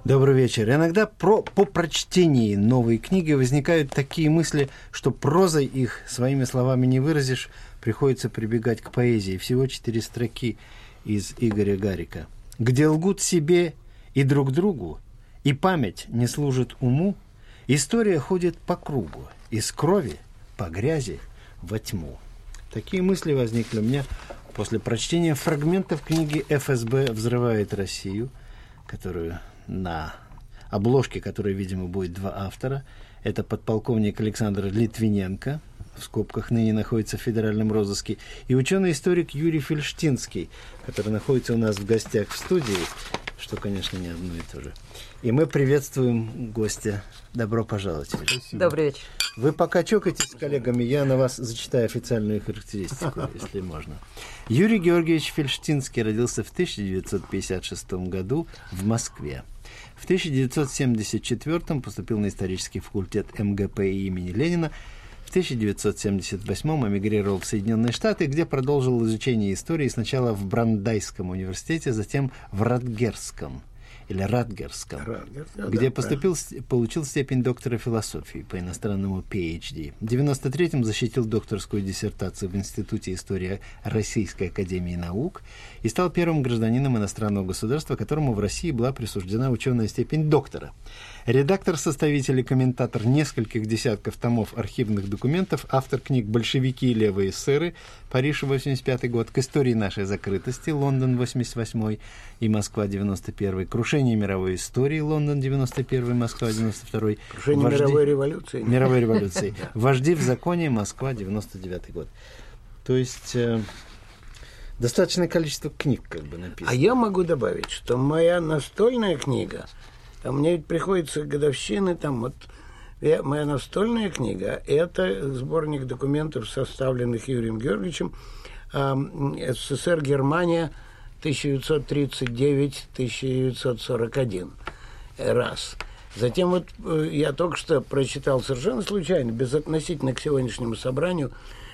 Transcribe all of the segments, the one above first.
Добрый вечер. Иногда по прочтении новой книги возникают такие мысли, что прозой их своими словами не выразишь, приходится прибегать к поэзии. Всего 4 строки из Игоря Гарика. «Где лгут себе и друг другу, и память не служит уму, история ходит по кругу, из крови по грязи во тьму». Такие мысли возникли у меня после прочтения фрагментов книги «ФСБ взрывает Россию», которую на обложке, которой, видимо, будет 2 автора. Это подполковник Александр Литвиненко, в скобках ныне находится в федеральном розыске, и ученый-историк Юрий Фельштинский, который находится у нас в гостях в студии, что, конечно, не одно и то же. И мы приветствуем гостя. Добро пожаловать. Спасибо. Добрый вечер. Вы пока чокаетесь с коллегами, я на вас зачитаю официальную характеристику, если можно. Юрий Георгиевич Фельштинский родился в 1956 году в Москве. В 1974 поступил на исторический факультет МГП имени Ленина. В 1978 эмигрировал в Соединенные Штаты, где продолжил изучение истории сначала в Брандайском университете, затем в Радгерском, где получил степень доктора философии по иностранному PhD. В 1993-м защитил докторскую диссертацию в Институте истории Российской академии наук и стал первым гражданином иностранного государства, которому в России была присуждена ученая степень доктора. Редактор, составитель и комментатор нескольких десятков томов архивных документов, автор книг «Большевики и левые эсеры», Париж, 85 год, «К истории нашей закрытости», Лондон, 88 и Москва, 91, «Крушение мировой истории», Лондон, 91, Москва, 92, «Крушение мировой революции». Мировой революции. «Вожди в законе», Москва, 99 год. То есть достаточное количество книг как бы написано. А я могу добавить, что моя настольная книга, а мне ведь приходится годовщины, моя настольная книга – это сборник документов, составленных Юрием Георгиевичем, СССР, Германия, 1939-1941. Раз. Затем я только что прочитал совершенно случайно, безотносительно к сегодняшнему собранию,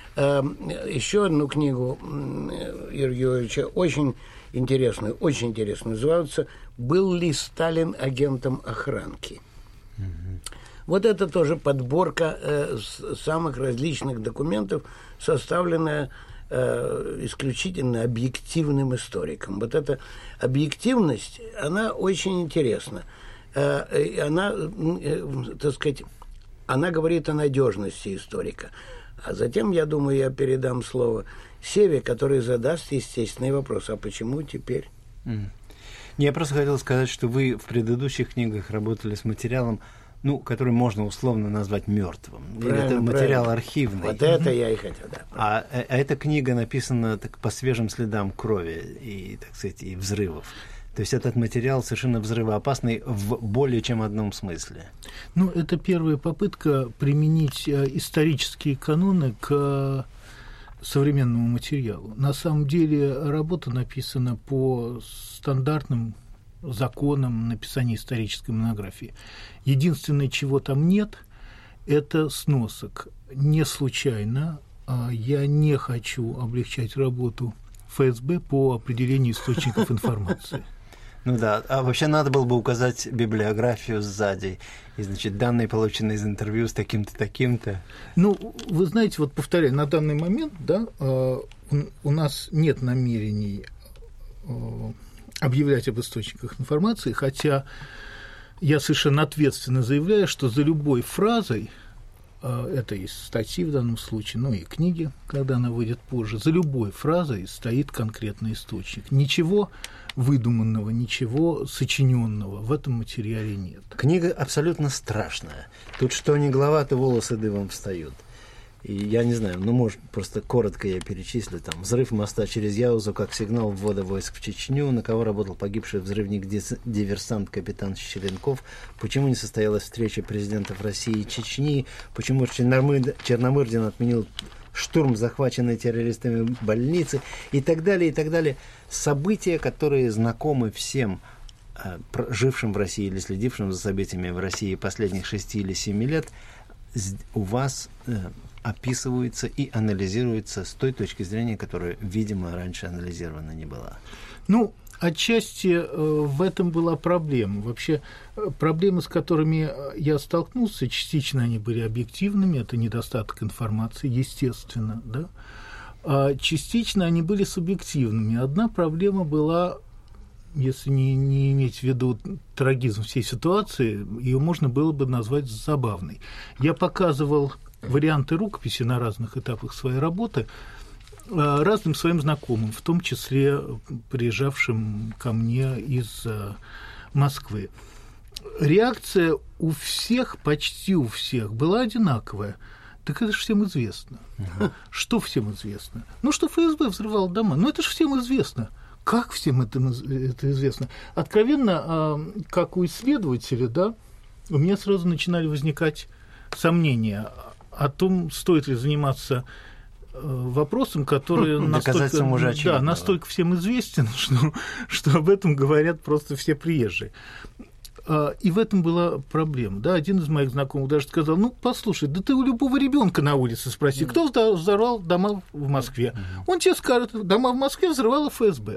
еще одну книгу Юрия Георгиевича, очень интересную, называется «Был ли Сталин агентом охранки?». Вот это тоже подборка самых различных документов, составленная исключительно объективным историком. Вот эта объективность, она очень интересна. Она, так сказать, она говорит о надежности историка. А затем, я думаю, я передам слово Севе, который задаст естественный вопрос: а почему теперь? Я просто хотел сказать, что вы в предыдущих книгах работали с материалом, который можно условно назвать мертвым. Это материал архивный. Вот это я и хотел, да. А эта книга написана по свежим следам крови и, так сказать, и взрывов. То есть этот материал совершенно взрывоопасный в более чем одном смысле. Это первая попытка применить исторические каноны к современному материалу. На самом деле работа написана по стандартным законам написания исторической монографии. Единственное, чего там нет, это сносок. Не случайно я не хочу облегчать работу ФСБ по определению источников информации. А вообще надо было бы указать библиографию сзади. И, данные, полученные из интервью с таким-то, таким-то. Вы знаете, повторяю, на данный момент, у нас нет намерений объявлять об источниках информации, хотя я совершенно ответственно заявляю, что за любой фразой, это из статьи в данном случае, и книги, когда она выйдет позже, за любой фразой стоит конкретный источник. Ничего выдуманного, ничего сочиненного в этом материале нет. Книга абсолютно страшная. Тут что ни глава, то волосы дыбом встают. И я не знаю, может, просто коротко я перечислю. Взрыв моста через Яузу как сигнал ввода войск в Чечню, на кого работал погибший взрывник-диверсант капитан Щеренков, почему не состоялась встреча президентов России и Чечни, почему Черномырдин отменил штурм захваченной террористами больницы и так далее, и так далее. События, которые знакомы всем жившим в России или следившим за событиями в России последних 6 или 7 лет, у вас описывается и анализируется с той точки зрения, которая, видимо, раньше анализирована не была. Ну, отчасти в этом была проблема. Вообще, проблемы, с которыми я столкнулся, частично они были объективными, это недостаток информации, естественно, да? А частично они были субъективными. Одна проблема была, если не иметь в виду трагизм всей ситуации, ее можно было бы назвать забавной. Я показывал варианты рукописи на разных этапах своей работы разным своим знакомым, в том числе приезжавшим ко мне из Москвы. Реакция у всех, почти у всех, была одинаковая. Так это же всем известно. Что всем известно? Ну, что ФСБ взрывал дома. Ну, это же всем известно. Как всем это известно? Откровенно, как у исследователя, да, у меня сразу начинали возникать сомнения о том, стоит ли заниматься вопросом, который настолько всем известен, что об этом говорят просто все приезжие. И в этом была проблема. Да? Один из моих знакомых даже сказал: ну, послушай, да ты у любого ребенка на улице спроси, кто взорвал дома в Москве. Он тебе скажет: дома в Москве взрывала ФСБ.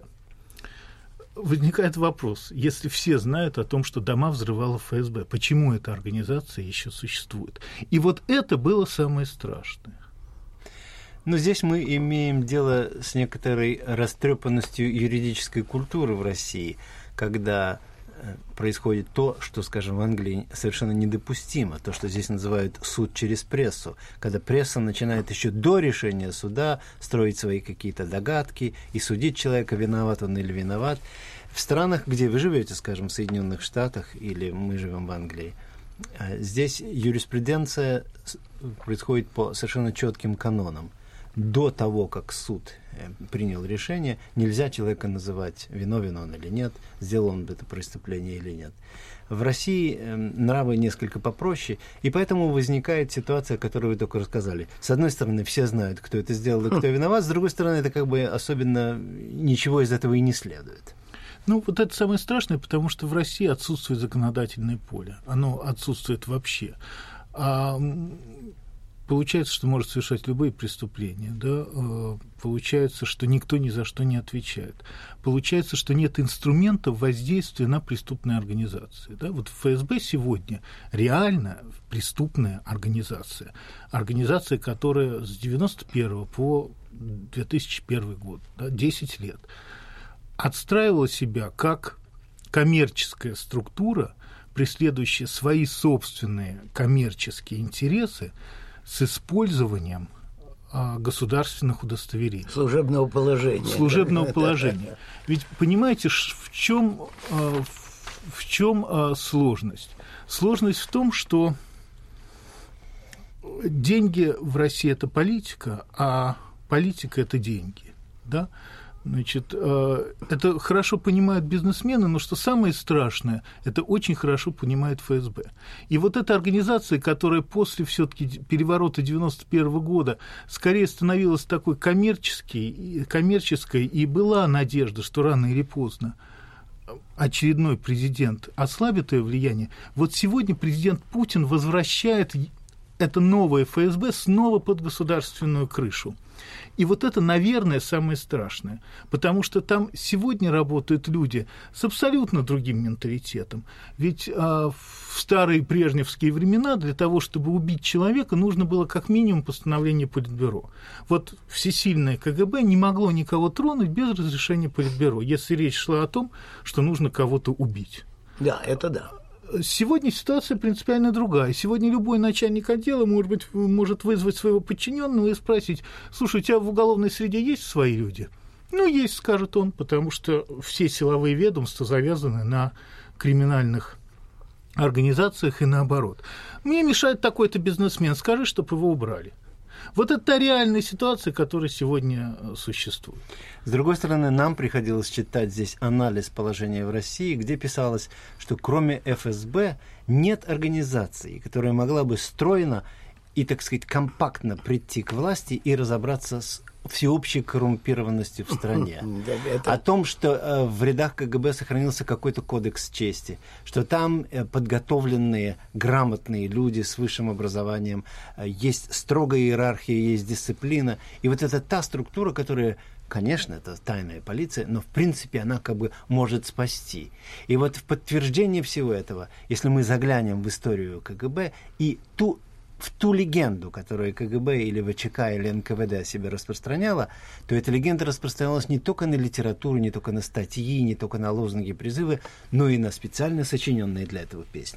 Возникает вопрос: если все знают о том, что дома взрывала ФСБ, почему эта организация еще существует? И вот это было самое страшное. Но здесь мы имеем дело с некоторой растрепанностью юридической культуры в России, когда происходит то, что, скажем, в Англии совершенно недопустимо, то, что здесь называют суд через прессу, когда пресса начинает еще до решения суда строить свои какие-то догадки и судить человека, виноват он или виноват. В странах, где вы живете, скажем, в Соединенных Штатах или мы живем в Англии, здесь юриспруденция происходит по совершенно четким канонам. До того, как суд принял решение, нельзя человека называть, виновен он или нет, сделал он это преступление или нет. В России нравы несколько попроще, и поэтому возникает ситуация, которую вы только рассказали. С одной стороны, все знают, кто это сделал и кто виноват, с другой стороны, это как бы особенно ничего из этого и не следует. Ну, вот это самое страшное, потому что в России отсутствует законодательное поле. Оно отсутствует вообще. Получается, что может совершать любые преступления, да? Получается, что никто ни за что не отвечает. Получается, что нет инструментов воздействия на преступные организации. Да? Вот ФСБ сегодня реально преступная организация. Организация, которая с 1991 по 2001 год, да, 10 лет, отстраивала себя как коммерческая структура, преследующая свои собственные коммерческие интересы, с использованием государственных удостоверений. Служебного положения. Ведь понимаете, в чем сложность? Сложность в том, что деньги в России – это политика, а политика – это деньги. Да? Значит, это хорошо понимают бизнесмены, но что самое страшное, это очень хорошо понимает ФСБ. И вот эта организация, которая после все-таки переворота 1991 года скорее становилась такой коммерческой, и была надежда, что рано или поздно очередной президент ослабит ее влияние. Вот сегодня президент Путин возвращает это новое ФСБ снова под государственную крышу. И вот это, наверное, самое страшное, потому что там сегодня работают люди с абсолютно другим менталитетом. Ведь в старые брежневские времена для того, чтобы убить человека, нужно было как минимум постановление Политбюро. Вот всесильное КГБ не могло никого тронуть без разрешения Политбюро, если речь шла о том, что нужно кого-то убить. Да, это да. Сегодня ситуация принципиально другая. Сегодня любой начальник отдела может вызвать своего подчиненного и спросить: слушай, у тебя в уголовной среде есть свои люди? Ну, есть, скажет он, потому что все силовые ведомства завязаны на криминальных организациях и наоборот. Мне мешает такой-то бизнесмен, скажи, чтобы его убрали. Вот это та реальная ситуация, которая сегодня существует. С другой стороны, нам приходилось читать здесь анализ положения в России, где писалось, что кроме ФСБ нет организации, которая могла бы стройно и, так сказать, компактно прийти к власти и разобраться с всеобщей коррумпированности в стране, о том, что в рядах КГБ сохранился какой-то кодекс чести, что там подготовленные, грамотные люди с высшим образованием, есть строгая иерархия, есть дисциплина. И вот это та структура, которая, конечно, это тайная полиция, но в принципе она как бы может спасти. И вот в подтверждение всего этого, если мы заглянем в историю КГБ и в ту легенду, которую КГБ или ВЧК или НКВД о себе распространяла, то эта легенда распространялась не только на литературу, не только на статьи, не только на лозунги, призывы, но и на специально сочиненные для этого песни.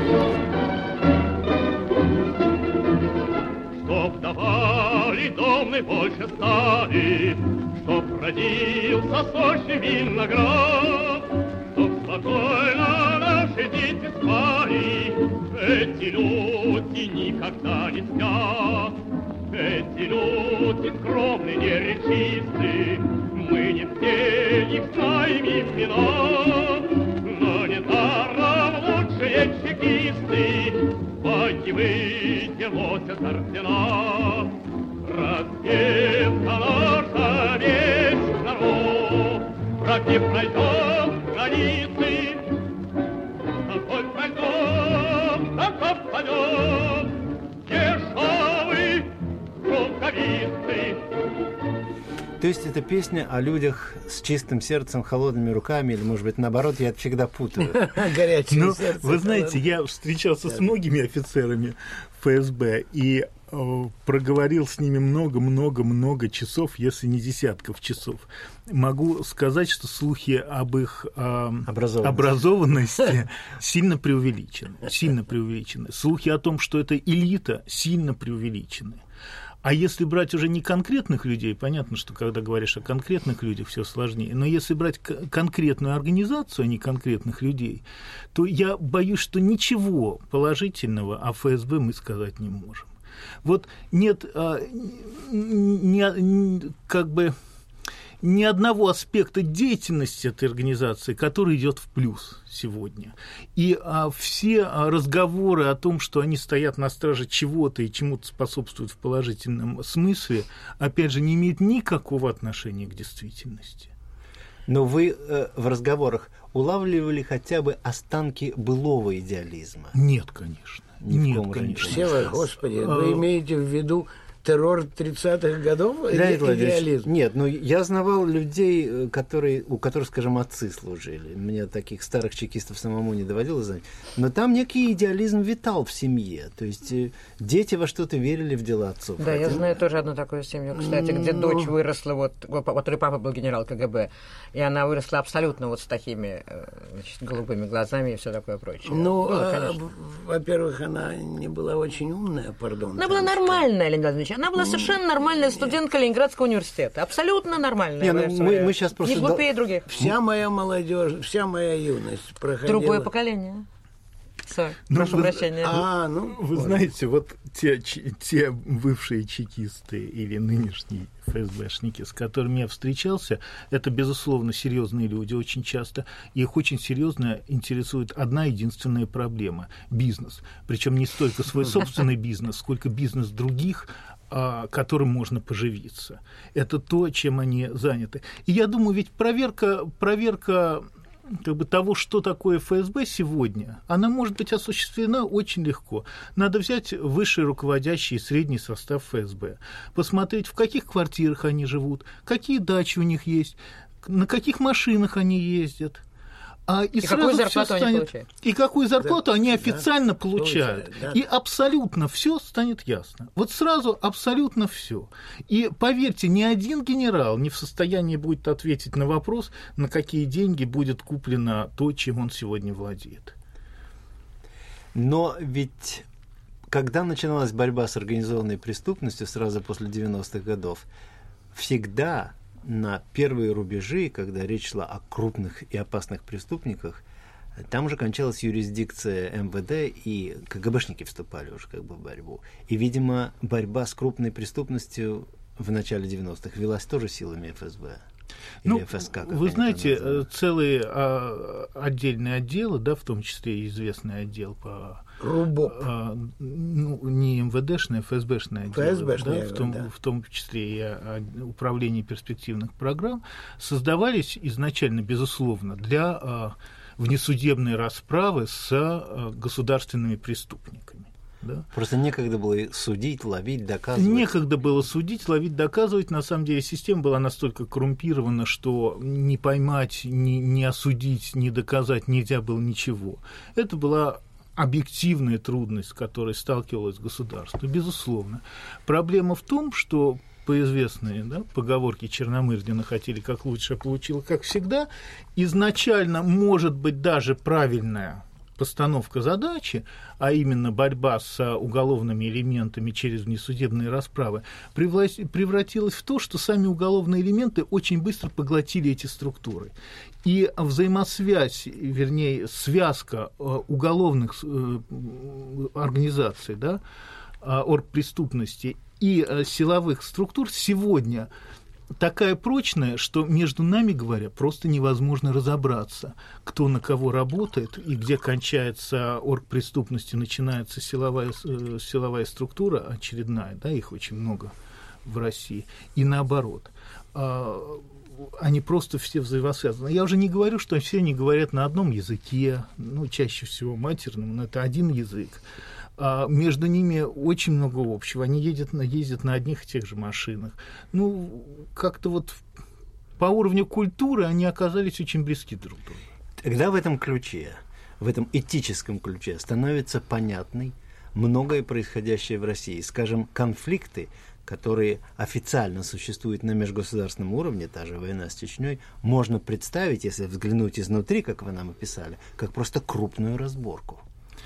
Чтоб давали домны больше стали, чтоб родился сочный виноград, чтоб спокойно наши дети спали. Эти люди никогда не спят, эти люди скромны, неречисты. Мы не все их знаем имена, но недаром лучшие чекисты погибы носят ордена. Разведка наша весь народ, враги пройдет границы, какой пройдет, таков пойдет, дешевый рукавицы. То есть это песня о людях с чистым сердцем, холодными руками, или, может быть, наоборот, я это всегда путаю. Горячее сердце. Вы знаете, я встречался с многими офицерами ФСБ и проговорил с ними много часов, если не десятков часов. Могу сказать, что слухи об их образованности сильно преувеличены. Слухи о том, что это элита, сильно преувеличены. А если брать уже не конкретных людей, понятно, что когда говоришь о конкретных людях, все сложнее, но если брать конкретную организацию, а не конкретных людей, то я боюсь, что ничего положительного о ФСБ мы сказать не можем. Вот нет ни одного аспекта деятельности этой организации, который идет в плюс сегодня. И все разговоры о том, что они стоят на страже чего-то и чему-то способствуют в положительном смысле, опять же, не имеют никакого отношения к действительности. Но вы в разговорах улавливали хотя бы останки былого идеализма? Нет, конечно. Нет, конечно. Всеволод, Господи, вы имеете в виду террор 30-х годов? Идеализм? Нет, ну я знавал людей, у которых, скажем, отцы служили. Мне таких старых чекистов самому не доводилось знать. Но там некий идеализм витал в семье. То есть дети во что-то верили в дела отцов. Да, я знаю тоже одну такую семью, кстати, где дочь выросла, у которой папа был генерал КГБ, и она выросла абсолютно вот с такими, значит, голубыми глазами и все такое прочее. Ну, во-первых, она не была очень умная, пардон. Она была нормальная, Леонид Владимирович. Она была совершенно нормальная студентка Ленинградского университета. Абсолютно нормальная. Мы сейчас просто... Не глупее других. Вся моя молодежь, вся моя юность проходила... Другое поколение. Прошу прощения. Вы знаете, вот те бывшие чекисты или нынешние ФСБшники, с которыми я встречался, это, безусловно, серьезные люди очень часто. Их очень серьезно интересует одна единственная проблема – бизнес. Причем не столько свой собственный бизнес, сколько бизнес других, которым можно поживиться. Это то, чем они заняты. И я думаю, ведь проверка как бы того, что такое ФСБ сегодня, она может быть осуществлена очень легко. Надо взять высший руководящий и средний состав ФСБ, посмотреть, в каких квартирах они живут, какие дачи у них есть, на каких машинах они ездят. И какую зарплату они получают? И какую зарплату они официально получают. И абсолютно все станет ясно. Вот сразу абсолютно все. И поверьте, ни один генерал не в состоянии будет ответить на вопрос, на какие деньги будет куплено то, чем он сегодня владеет. Но ведь когда начиналась борьба с организованной преступностью сразу после 90-х годов, всегда на первые рубежи, когда речь шла о крупных и опасных преступниках, там уже кончалась юрисдикция МВД, и КГБшники вступали уже как бы в борьбу. И, видимо, борьба с крупной преступностью в начале 90-х велась тоже силами ФСБ. Или ФСК, как вы знаете, называют. целые отдельные отделы, да, в том числе и известный отдел по... РУБОП. Не МВДшный, а ФСБшный отдел, ФСБшный, да, в том числе и управление перспективных программ, создавались изначально, безусловно, для внесудебной расправы с государственными преступниками. Да? Просто некогда было судить, ловить, доказывать. Некогда было судить, ловить, доказывать. На самом деле система была настолько коррумпирована, что не поймать, не осудить, не доказать нельзя было ничего. Это была объективная трудность, с которой сталкивалось государство, безусловно. Проблема в том, что по известной поговорке Черномырдина «хотели как лучше, а получило как всегда», изначально, может быть, даже правильная постановка задачи, а именно борьба с уголовными элементами через внесудебные расправы, превратилась в то, что сами уголовные элементы очень быстро поглотили эти структуры. И взаимосвязь, вернее, связка уголовных организаций, да, оргпреступности и силовых структур сегодня такая прочная, что между нами, говоря, просто невозможно разобраться, кто на кого работает и где кончается оргпреступность и начинается силовая структура очередная, да, их очень много в России, и наоборот. Они просто все взаимосвязаны. Я уже не говорю, что все они говорят на одном языке, чаще всего матерном, но это один язык. Между ними очень много общего. Они ездят на одних и тех же машинах. Как-то вот по уровню культуры они оказались очень близки друг к другу. Тогда в этом ключе, в этом этическом ключе становится понятной многое происходящее в России. Скажем, конфликты, которые официально существуют на межгосударственном уровне, та же война с Чечней, можно представить, если взглянуть изнутри, как вы нам описали, как просто крупную разборку.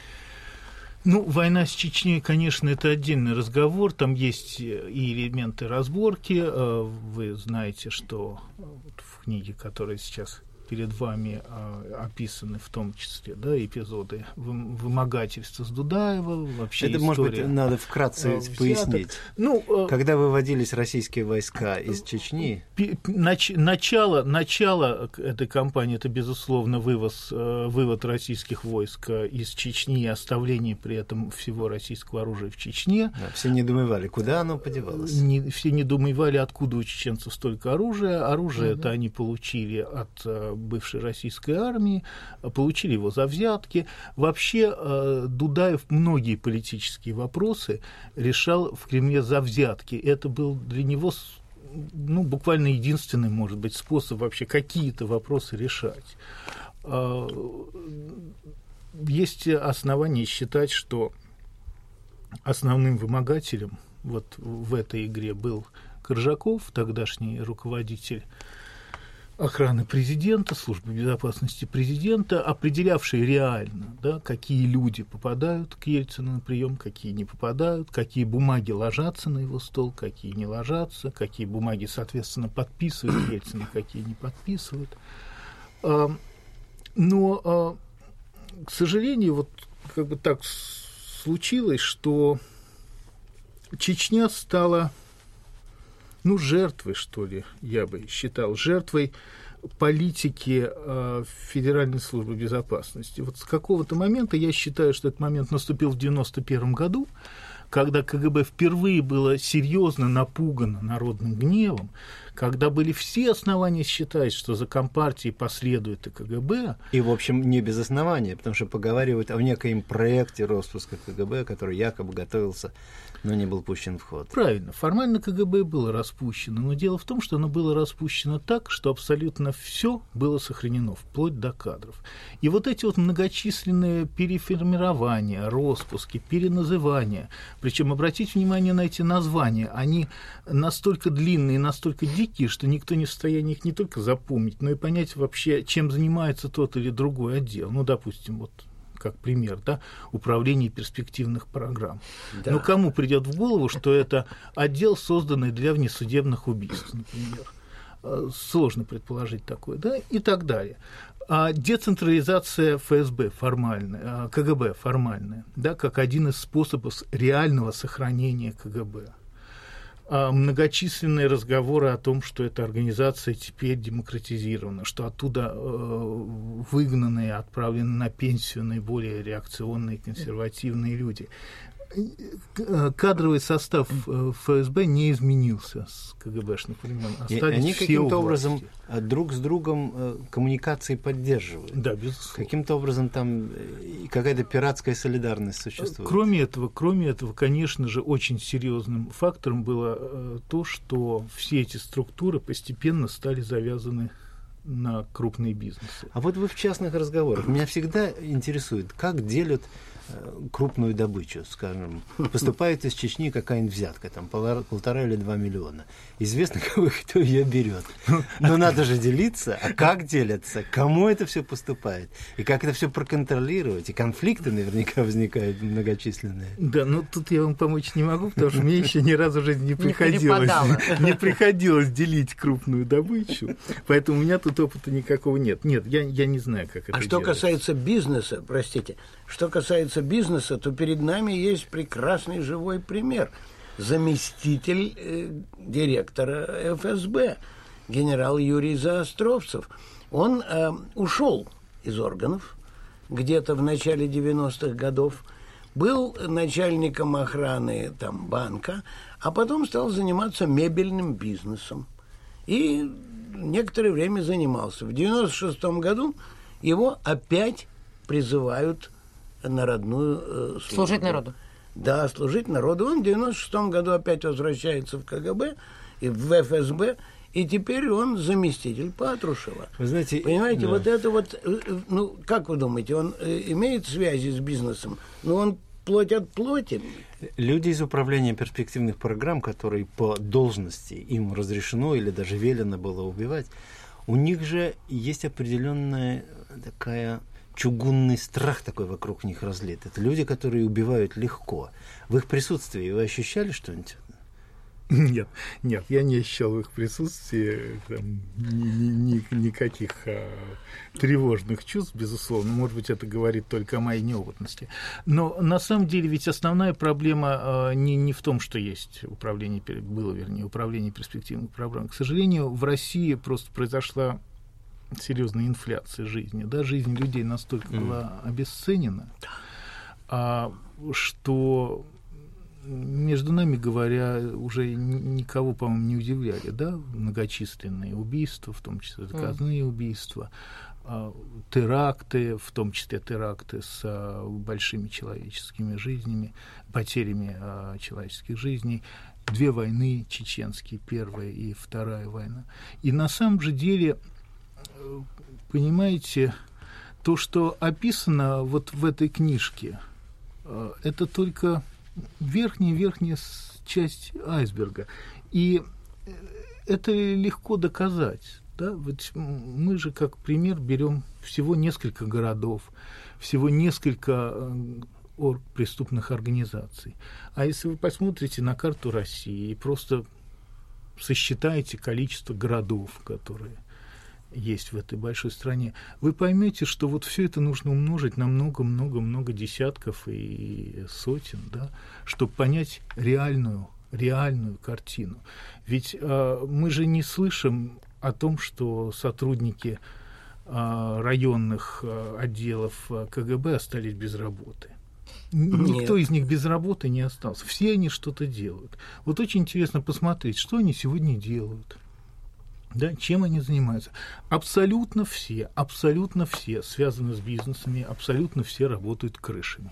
Война с Чечней, конечно, это отдельный разговор, там есть и элементы разборки. Вы знаете, что в книге, которая сейчас перед вами описаны, в том числе, да, эпизоды вымогательства с Дудаева, вообще это, история, может быть, надо вкратце пояснить. Когда выводились российские войска из Чечни... Начало этой кампании, это, безусловно, вывод российских войск из Чечни и оставление при этом всего российского оружия в Чечне. Да, все недоумевали, куда оно подевалось. Все недоумевали, откуда у чеченцев столько оружия. Оружие это они получили от бывшей российской армии, получили его за взятки. Вообще Дудаев многие политические вопросы решал в Кремле за взятки. Это был для него буквально единственный, может быть, способ вообще какие-то вопросы решать. Есть основания считать, что основным вымогателем вот в этой игре был Коржаков, тогдашний руководитель охраны президента, службы безопасности президента, определявший реально, да, какие люди попадают к Ельцину на прием, какие не попадают, какие бумаги ложатся на его стол, какие не ложатся, какие бумаги, соответственно, подписывают Ельцин, какие не подписывают. Но, к сожалению, вот как бы так случилось, что Чечня стала... жертвой, что ли, я бы считал, жертвой политики Федеральной службы безопасности. Вот с какого-то момента, я считаю, что этот момент наступил в 1991 году, когда КГБ впервые было серьезно напугано народным гневом, когда были все основания считать, что за Компартией последует и КГБ. И, в общем, не без основания, потому что поговаривают о некоем проекте распуска КГБ, который якобы готовился, но не был пущен в ход. Правильно. Формально КГБ было распущено, но дело в том, что оно было распущено так, что абсолютно все было сохранено, вплоть до кадров. И вот эти вот многочисленные переформирования, распуски, переназывания, причем обратите внимание на эти названия, они настолько длинные, настолько дикие, что никто не в состоянии их не только запомнить, но и понять вообще, чем занимается тот или другой отдел. Допустим, вот как пример, да, управление перспективных программ. Да. Но кому придет в голову, что это отдел, созданный для внесудебных убийств, например? Сложно предположить такое, да, и так далее. Децентрализация ФСБ формальная, КГБ формальная, да, как один из способов реального сохранения КГБ. многочисленные разговоры о том, что эта организация теперь демократизирована, что оттуда выгнанные, отправлены на пенсию наиболее реакционные, консервативные люди. Кадровый состав ФСБ не изменился с КГБшных времен. Они каким-то образом друг с другом коммуникации поддерживают. Да, безусловно. Каким-то образом там какая-то пиратская солидарность существует. Кроме этого, конечно же, очень серьезным фактором было то, что все эти структуры постепенно стали завязаны на крупные бизнесы. А вот вы в частных разговорах. Меня всегда интересует, как делят крупную добычу, скажем, поступает из Чечни какая-нибудь взятка, там 1,5 или 2 миллиона. Известно, кто ее берет. Но надо же делиться, а как делятся, кому это все поступает, и как это все проконтролировать, и конфликты наверняка возникают многочисленные. Да, но тут я вам помочь не могу, потому что мне еще ни разу в жизни не приходилось делить крупную добычу, поэтому у меня тут опыта никакого нет. Нет, я не знаю, как это делать. А что касается бизнеса, то перед нами есть прекрасный живой пример. Заместитель директора ФСБ, генерал Юрий Заостровцев. Он ушел из органов где-то в начале 90-х годов, был начальником охраны там, банка, а потом стал заниматься мебельным бизнесом. И некоторое время занимался. В 96-м году его опять призывают на родную службу. Служить народу. Да, служить народу. Он в 96-м году опять возвращается в КГБ и в ФСБ, и теперь он заместитель Патрушева. Вы знаете, понимаете, да. вот это вот, ну, как вы думаете, он имеет связи с бизнесом, но он плоть от плоти. Люди из управления перспективных программ, которые по должности им разрешено или даже велено было убивать, у них же есть определенная такая чугунный страх такой вокруг них разлит. Это люди, которые убивают легко. В их присутствии вы ощущали что-нибудь? Нет, я не ощущал в их присутствии там, никаких тревожных чувств, безусловно. Может быть, это говорит только о моей неопытности. Но на самом деле ведь основная проблема не в том, что есть управление перспективных программ. К сожалению, в России просто произошла серьезная инфляция жизни. Да? Жизнь людей настолько была обесценена, что, между нами говоря, уже никого, по-моему, не удивляли. Да? Многочисленные убийства, в том числе заказные убийства, теракты, в том числе теракты с большими человеческими жизнями, потерями человеческих жизней, 2 войны чеченские, первая и вторая война. И на самом же деле, понимаете, то, что описано вот в этой книжке, это только верхняя часть айсберга. И это легко доказать. Да? Вот мы же, как пример, берем всего несколько городов, всего несколько преступных организаций. А если вы посмотрите на карту России и просто сосчитаете количество городов, которые есть в этой большой стране, вы поймете, что вот все это нужно умножить на много-много-много десятков и сотен, да, чтобы понять реальную картину. Ведь мы же не слышим о том, что сотрудники районных отделов КГБ остались без работы. Никто из них без работы не остался. Все они что-то делают. Вот очень интересно посмотреть, что они сегодня делают. Да, чем они занимаются? Абсолютно все связаны с бизнесами, абсолютно все работают крышами.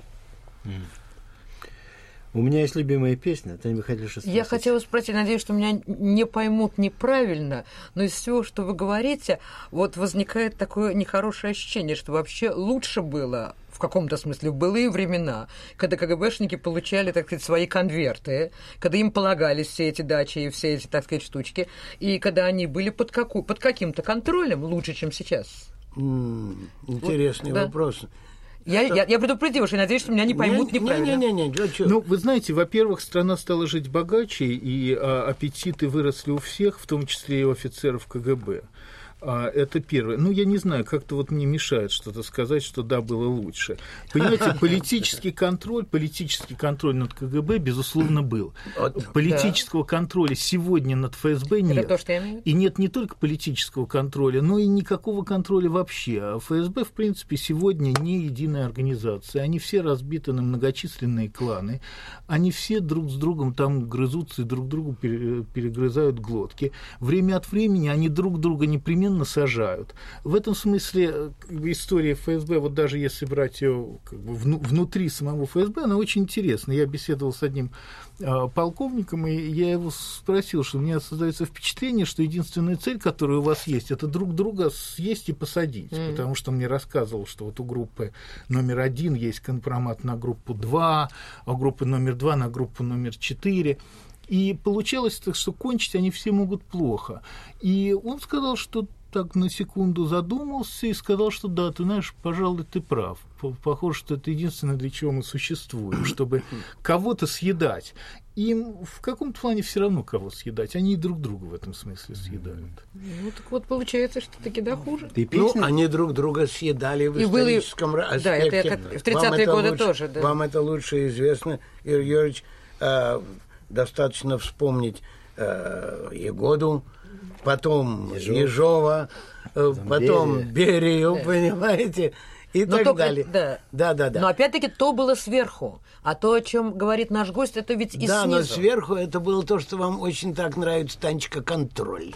У меня есть любимая песня, ты не хотели что спросить? Я хотела спросить, надеюсь, что меня не поймут неправильно, но из всего, что вы говорите, вот возникает такое нехорошее ощущение, что вообще лучше было в каком-то смысле в былые времена, когда КГБшники получали, так сказать, свои конверты, когда им полагались все эти дачи и все эти, так сказать, штучки, и когда они были под каким-то контролем лучше, чем сейчас. Интересный вопрос. Я предупредила, что я надеюсь, что меня не поймут неправильно. Ну, вы знаете, во-первых, страна стала жить богаче, и аппетиты выросли у всех, в том числе и у офицеров КГБ. Это первое. Ну, я не знаю, как-то вот мне мешает что-то сказать, что да, было лучше. Понимаете, политический контроль над КГБ, безусловно, был. Политического контроля сегодня над ФСБ нет. Это то, что я имею в виду. И нет не только политического контроля, но и никакого контроля вообще. А ФСБ, в принципе, сегодня не единая организация. Они все разбиты на многочисленные кланы. Они все друг с другом там грызутся и друг другу перегрызают глотки. Время от времени они друг друга непременно сажают. В этом смысле история ФСБ, вот даже если брать ее как бы внутри самого ФСБ, она очень интересна. Я беседовал с одним полковником, и я его спросил, что у меня создается впечатление, что единственная цель, которая у вас есть, это друг друга съесть и посадить. Потому что он мне рассказывал, что вот у группы номер 1 есть компромат на группу 2, а у группы номер 2 на группу номер 4. И получалось так, что кончить они все могут плохо. И он сказал, что так на секунду задумался и сказал, что да, ты знаешь, пожалуй, ты прав. Похоже, что это единственное, для чего мы существуем, чтобы кого-то съедать. Им в каком-то плане все равно кого съедать. Они и друг друга в этом смысле съедают. Ну, так вот получается, что таки да хуже. Они друг друга съедали в историческом аспекте. Да, это в 30-е годы тоже. Да. Вам это лучше известно, Юрий Георгиевич. Достаточно вспомнить Ягоду, потом Ежова, потом Берию, понимаете, и так далее. Да. Но опять-таки то было сверху, а то, о чем говорит наш гость, это ведь и да, снизу. Но сверху это было то, что вам очень так нравится, Танечка, контроль.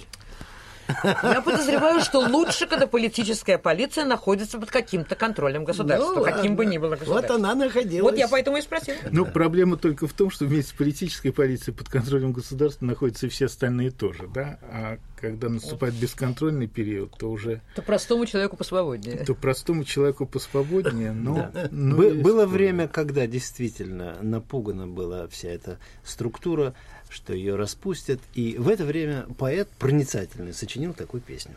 Я подозреваю, что лучше, когда политическая полиция находится под каким-то контролем государства, каким бы ни было государство. Вот она находилась. Вот я поэтому и спросила. Ну, проблема только в том, что вместе с политической полицией под контролем государства находятся и все остальные тоже, да? А когда наступает бесконтрольный период, то уже... То простому человеку посвободнее. Но... Было время, когда действительно напугана была вся эта структура, что ее распустят, и в это время поэт проницательный сочинил такую песню.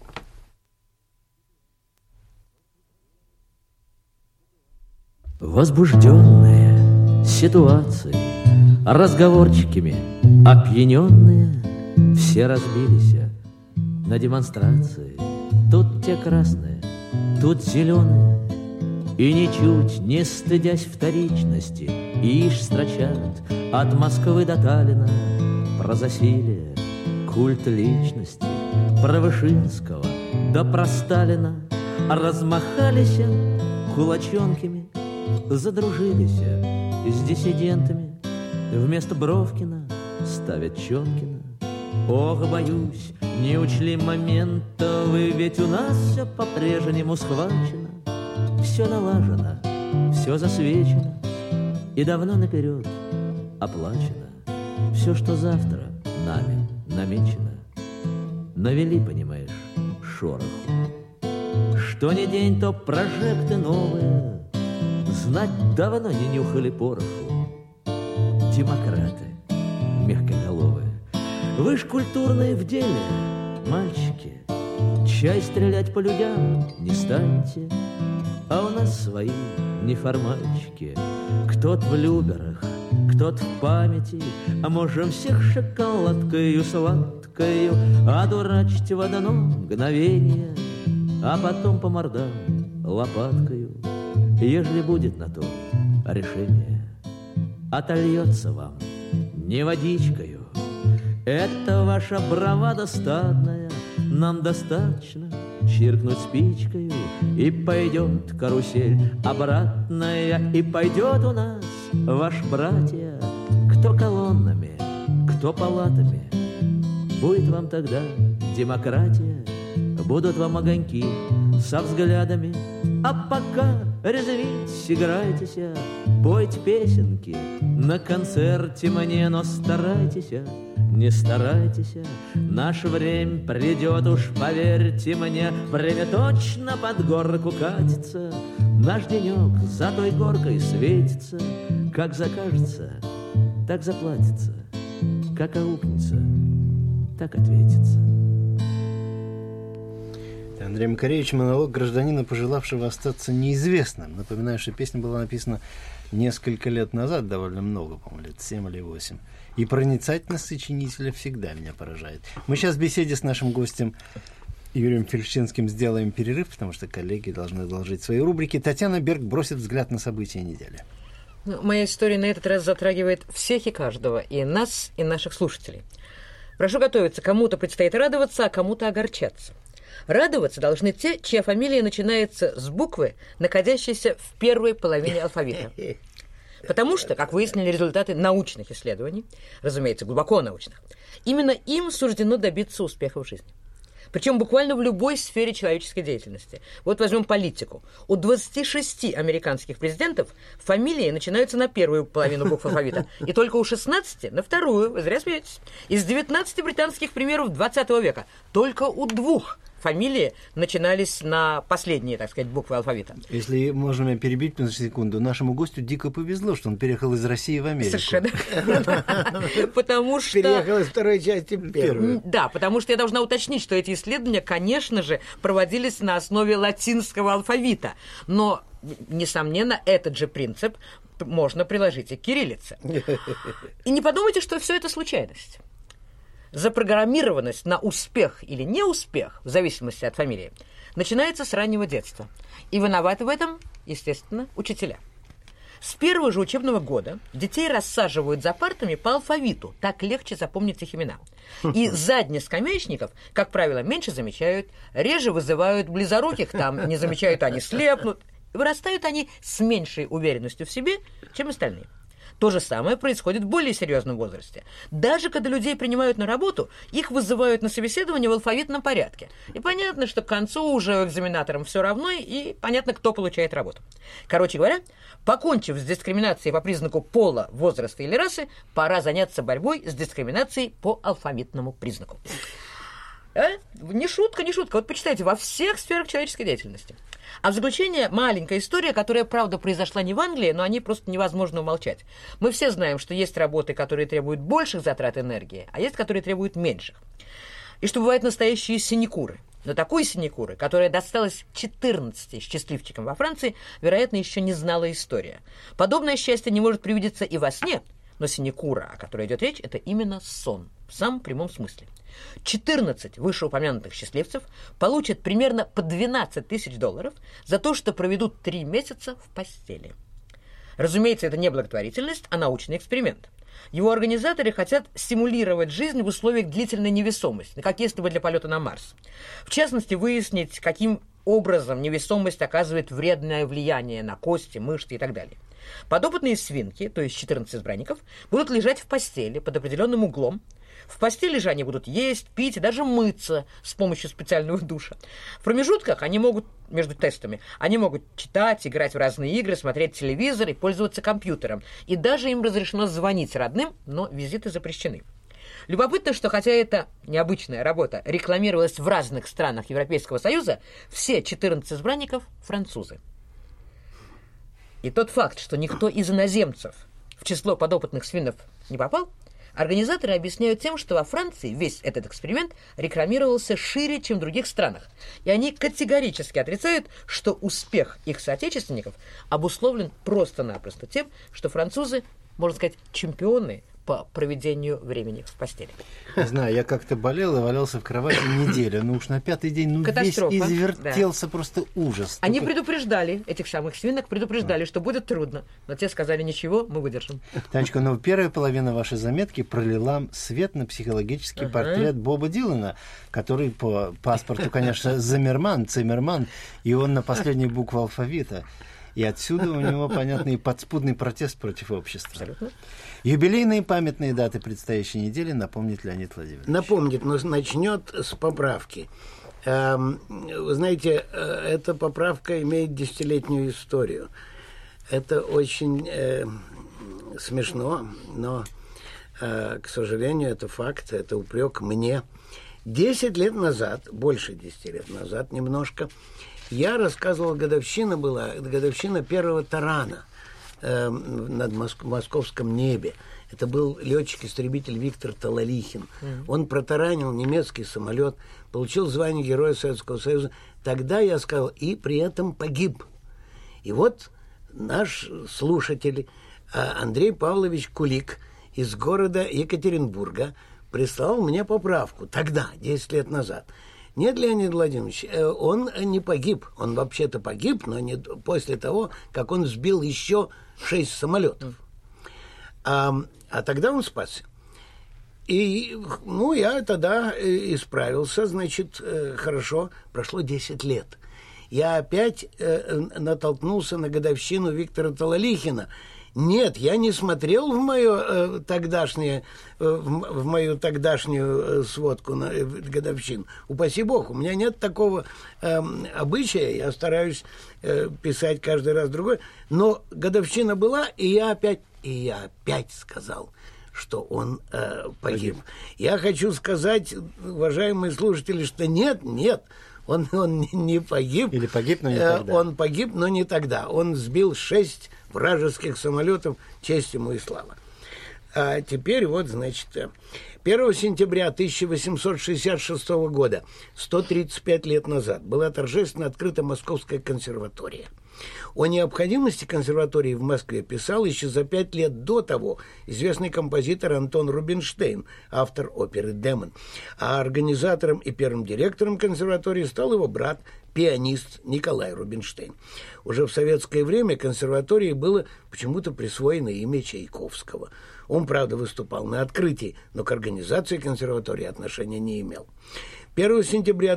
Возбужденные ситуацией, разговорчиками опьяненные, все разбились на демонстрации. Тут те красные, тут зеленые, и ничуть не стыдясь вторичности, ишь строчат от Москвы до Таллина про засилие, культ личности, про Вышинского да про Сталина. Размахались кулачонками, задружились с диссидентами, вместо Бровкина ставят Чонкина. Ох, боюсь, не учли момента вы, ведь у нас все по-прежнему схвачено, все налажено, все засвечено и давно наперед оплачено. Все, что завтра нами намечено, навели, понимаешь, шороху. Что ни день, то прожекты новые, знать давно не нюхали пороху. Демократы мягкоголовые, вы ж культурные в деле, мальчики, чай стрелять по людям не станьте. А у нас свои неформальчики, кто-то в Люберах, кто-то в памяти, а можем всех шоколадкою сладкою одурачить в одно мгновение, а потом по мордам лопаткою, ежели будет на то решение. Отольется вам не водичкою, это ваша бравада стадная, нам достаточно чиркнуть спичкою, и пойдет карусель обратная, и пойдет у нас, ваш братья, кто колоннами, кто палатами. Будет вам тогда демократия, будут вам огоньки со взглядами, а пока резвитесь, играйтесь, пойте песенки на концерте мне, но старайтесь, не старайтесь, наше время придет уж, поверьте мне, время точно под горку катится, наш денек за той горкой светится, как закажется, так заплатится, как аукнется, так ответится. Андрей Макаревич, монолог гражданина, пожелавшего остаться неизвестным. Напоминаю, что песня была написана несколько лет назад, довольно много, по-моему, лет 7 или 8. И проницательность сочинителя всегда меня поражает. Мы сейчас в беседе с нашим гостем Юрием Фельштинским сделаем перерыв, потому что коллеги должны доложить свои рубрики. Татьяна Берг бросит взгляд на события недели. Моя история на этот раз затрагивает всех и каждого, и нас, и наших слушателей. Прошу готовиться, кому-то предстоит радоваться, а кому-то огорчаться. Радоваться должны те, чья фамилия начинается с буквы, находящейся в первой половине алфавита. Потому что, как выяснили результаты научных исследований, разумеется, глубоко научных, именно им суждено добиться успеха в жизни. Причем буквально в любой сфере человеческой деятельности. Вот возьмем политику. У 26 американских президентов фамилии начинаются на первую половину букв алфавита, и только у 16 на вторую. Вы зря смеетесь. Из 19 британских премьеров 20 века только у 2 фамилии начинались на последние, так сказать, буквы алфавита. Если можно меня перебить на секунду, нашему гостю дико повезло, что он переехал из России в Америку. Совершенно. Потому что... Переехал из второй части в первую. Да, потому что я должна уточнить, что эти исследования, конечно же, проводились на основе латинского алфавита. Но, несомненно, этот же принцип можно приложить и к кириллице. И не подумайте, что все это случайность. Запрограммированность на успех или неуспех, в зависимости от фамилии, начинается с раннего детства. И виноваты в этом, естественно, учителя. С первого же учебного года детей рассаживают за партами по алфавиту, так легче запомнить их имена. И заднескамеечников, как правило, меньше замечают, реже вызывают близоруких, там не замечают, они слепнут. Вырастают они с меньшей уверенностью в себе, чем остальные. То же самое происходит в более серьезном возрасте. Даже когда людей принимают на работу, их вызывают на собеседование в алфавитном порядке. И понятно, что к концу уже экзаменаторам все равно, и понятно, кто получает работу. Короче говоря, покончив с дискриминацией по признаку пола, возраста или расы, пора заняться борьбой с дискриминацией по алфавитному признаку. Не шутка, не шутка. Вот почитайте, во всех сферах человеческой деятельности. А в заключение маленькая история, которая, правда, произошла не в Англии, но о ней просто невозможно умолчать. Мы все знаем, что есть работы, которые требуют больших затрат энергии, а есть, которые требуют меньших. И что бывают настоящие синекуры. Но такой синекуры, которая досталась 14 счастливчикам во Франции, вероятно, еще не знала история. Подобное счастье не может привидеться и во сне, но синекура, о которой идет речь, это именно сон, в самом прямом смысле. 14 вышеупомянутых счастливцев получат примерно по $12 тысяч за то, что проведут 3 месяца в постели. Разумеется, это не благотворительность, а научный эксперимент. Его организаторы хотят стимулировать жизнь в условиях длительной невесомости, как если бы для полета на Марс. В частности, выяснить, каким образом невесомость оказывает вредное влияние на кости, мышцы и так далее. Подопытные свинки, то есть 14 избранников, будут лежать в постели под определенным углом. В постели же они будут есть, пить и даже мыться с помощью специального душа. В промежутках они могут, между тестами, они могут читать, играть в разные игры, смотреть телевизор и пользоваться компьютером. И даже им разрешено звонить родным, но визиты запрещены. Любопытно, что хотя эта необычная работа рекламировалась в разных странах Европейского Союза, все 14 избранников – французы. И тот факт, что никто из иноземцев в число подопытных свинов не попал, организаторы объясняют тем, что во Франции весь этот эксперимент рекламировался шире, чем в других странах. И они категорически отрицают, что успех их соотечественников обусловлен просто-напросто тем, что французы, можно сказать, чемпионы по проведению времени в постели. Не знаю, я как-то болел и валялся в кровати неделю. Ну уж на 5-й день весь извертелся, да. Просто ужас. Они предупреждали, этих самых свинок предупреждали, что будет трудно. Но те сказали, ничего, мы выдержим. Танечка, но первая половина вашей заметки пролила свет на психологический портрет Боба Дилана, который по паспорту, конечно, Циммерман, и он на последнюю букву алфавита. И отсюда у него, понятно, и подспудный протест против общества. Абсолютно. Юбилейные памятные даты предстоящей недели напомнит Леонид Владимирович. Напомнит, но начнет с поправки. Вы знаете, эта поправка имеет 10-летнюю историю. Это очень смешно, но, к сожалению, это факт, это упрек мне. 10 лет назад, больше 10 лет назад немножко, я рассказывал, годовщина первого тарана над московском небе. Это был летчик-истребитель Виктор Талалихин. Он протаранил немецкий самолет, получил звание Героя Советского Союза. Тогда я сказал, и при этом погиб. И вот наш слушатель Андрей Павлович Кулик из города Екатеринбурга прислал мне поправку тогда, 10 лет назад. Нет, Леонид Владимирович, он не погиб. Он вообще-то погиб, но не после того, как он сбил еще 6 самолетов. А тогда он спасся. И, я тогда исправился, значит, хорошо, прошло 10 лет. Я опять натолкнулся на годовщину Виктора Талалихина. Нет, я не смотрел в мою тогдашнюю сводку на годовщин. Упаси бог, у меня нет такого обычая, я стараюсь писать каждый раз другой. Но годовщина была, и я опять сказал, что он погиб. Я хочу сказать, уважаемые слушатели, что нет, он не погиб. Или погиб, но не тогда. Он погиб, но не тогда. Он сбил 6 вражеских самолетов, честь ему и слава. А теперь 1 сентября 1866 года, 135 лет назад, была торжественно открыта Московская консерватория. О необходимости консерватории в Москве писал еще за 5 лет до того известный композитор Антон Рубинштейн, автор оперы «Демон». А организатором и первым директором консерватории стал его брат, пианист Николай Рубинштейн. Уже в советское время консерватории было почему-то присвоено имя Чайковского. Он, правда, выступал на открытии, но к организации консерватории отношения не имел. 1 сентября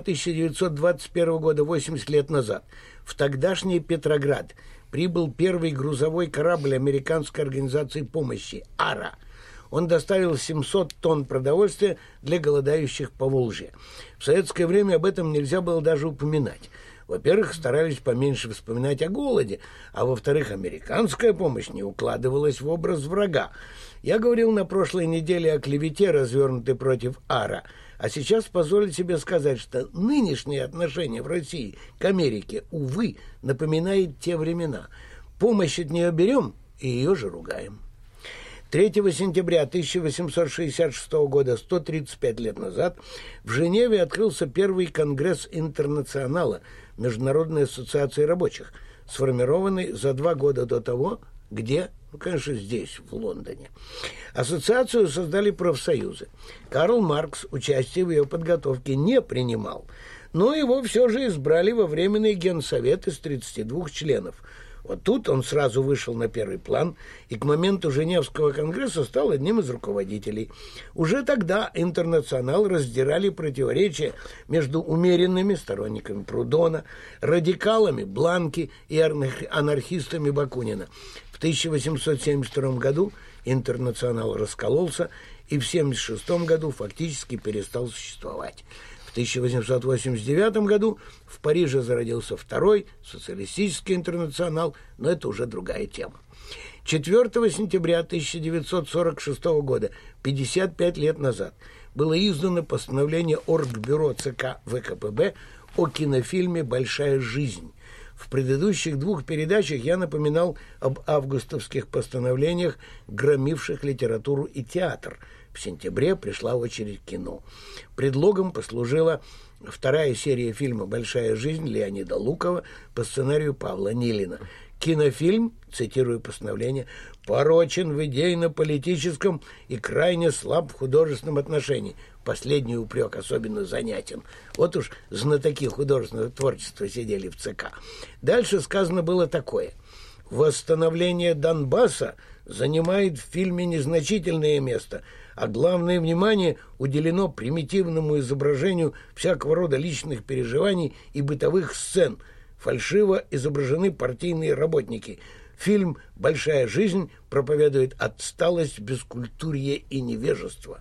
1921 года, 80 лет назад, в тогдашний Петроград прибыл первый грузовой корабль американской организации помощи «Ара». Он доставил 700 тонн продовольствия для голодающих по Волжье. В советское время об этом нельзя было даже упоминать. Во-первых, старались поменьше вспоминать о голоде, а во-вторых, американская помощь не укладывалась в образ врага. Я говорил на прошлой неделе о клевете, развернутой против «Ара», а сейчас позволю себе сказать, что нынешнее отношение в России к Америке, увы, напоминает те времена. Помощь от нее берем и ее же ругаем. 3 сентября 1866 года, 135 лет назад, в Женеве открылся первый конгресс Интернационала, Международной ассоциации рабочих, сформированный за 2 года до того, где, конечно, здесь, в Лондоне. Ассоциацию создали профсоюзы. Карл Маркс участие в ее подготовке не принимал, но его все же избрали во Временный Генсовет из 32 членов. Вот тут он сразу вышел на первый план и к моменту Женевского конгресса стал одним из руководителей. Уже тогда «Интернационал» раздирали противоречия между умеренными сторонниками Прудона, радикалами Бланки и анархистами Бакунина. В 1872 году «Интернационал» раскололся и в 1976 году фактически перестал существовать. В 1889 году в Париже зародился второй социалистический интернационал, но это уже другая тема. 4 сентября 1946 года, 55 лет назад, было издано постановление Оргбюро ЦК ВКПБ о кинофильме «Большая жизнь». В предыдущих 2 передачах я напоминал об августовских постановлениях, громивших литературу и театр. В сентябре пришла очередь кино. Предлогом послужила 2-я серия фильма «Большая жизнь» Леонида Лукова по сценарию Павла Нилина. Кинофильм, цитирую постановление, порочен в идейно-политическом и крайне слаб в художественном отношении. Последний упрек особенно занятен. Вот уж знатоки художественного творчества сидели в ЦК. Дальше сказано было такое. Восстановление Донбасса занимает в фильме незначительное место, а главное внимание уделено примитивному изображению всякого рода личных переживаний и бытовых сцен. Фальшиво изображены партийные работники. Фильм «Большая жизнь» проповедует отсталость, бескультурье и невежество.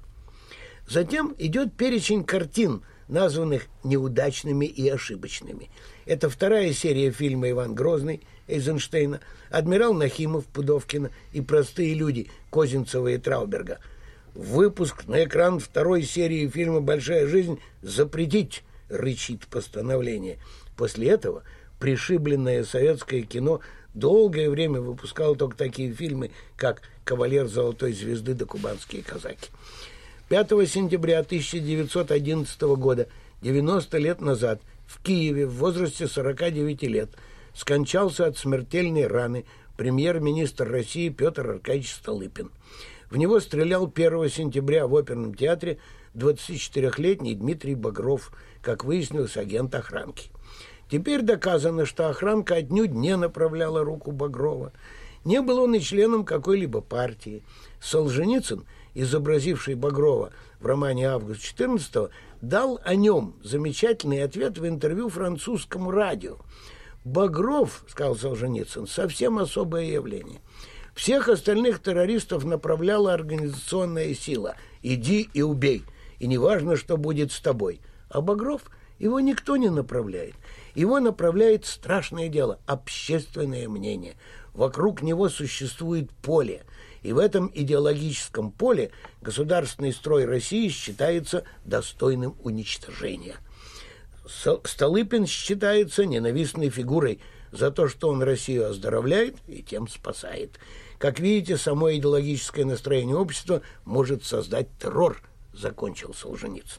Затем идет перечень картин, названных неудачными и ошибочными. Это 2-я серия фильма «Иван Грозный» Эйзенштейна, «Адмирал Нахимов» Пудовкина и «Простые люди» Козинцева и Трауберга. Выпуск на экран 2-й серии фильма «Большая жизнь» запретить, рычит постановление. После этого пришибленное советское кино долгое время выпускало только такие фильмы, как «Кавалер Золотой Звезды» да «Кубанские казаки». 5 сентября 1911 года, 90 лет назад, в Киеве в возрасте 49 лет скончался от смертельной раны премьер-министр России Петр Аркадьевич Столыпин. В него стрелял 1 сентября в оперном театре 24-летний Дмитрий Багров, как выяснилось, агент охранки. Теперь доказано, что охранка отнюдь не направляла руку Багрова. Не был он и членом какой-либо партии. Солженицын, изобразивший Багрова в романе «Август 14-го», дал о нем замечательный ответ в интервью французскому радио. «Багров, — сказал Солженицын, — совсем особое явление. Всех остальных террористов направляла организационная сила. Иди и убей, и неважно, что будет с тобой. А Багров, его никто не направляет. Его направляет страшное дело – общественное мнение. Вокруг него существует поле. И в этом идеологическом поле государственный строй России считается достойным уничтожения. Столыпин считается ненавистной фигурой за то, что он Россию оздоровляет и тем спасает. Как видите, само идеологическое настроение общества может создать террор, закончил Солженицын.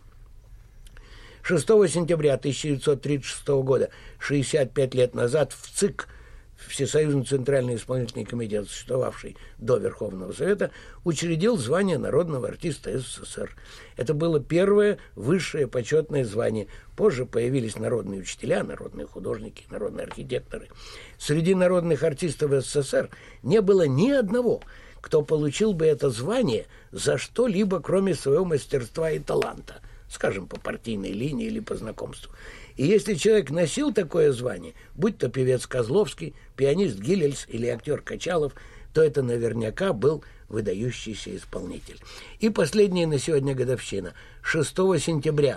6 сентября 1936 года, 65 лет назад, в ЦИК, Всесоюзный Центральный Исполнительный Комитет, существовавший до Верховного Совета, учредил звание народного артиста СССР. Это было первое высшее почетное звание. Позже появились народные учителя, народные художники, народные архитекторы. Среди народных артистов СССР не было ни одного, кто получил бы это звание за что-либо, кроме своего мастерства и таланта, скажем, по партийной линии или по знакомству. И если человек носил такое звание, будь то певец Козловский, пианист Гиллельс или актер Качалов, то это наверняка был выдающийся исполнитель. И последняя на сегодня годовщина. 6 сентября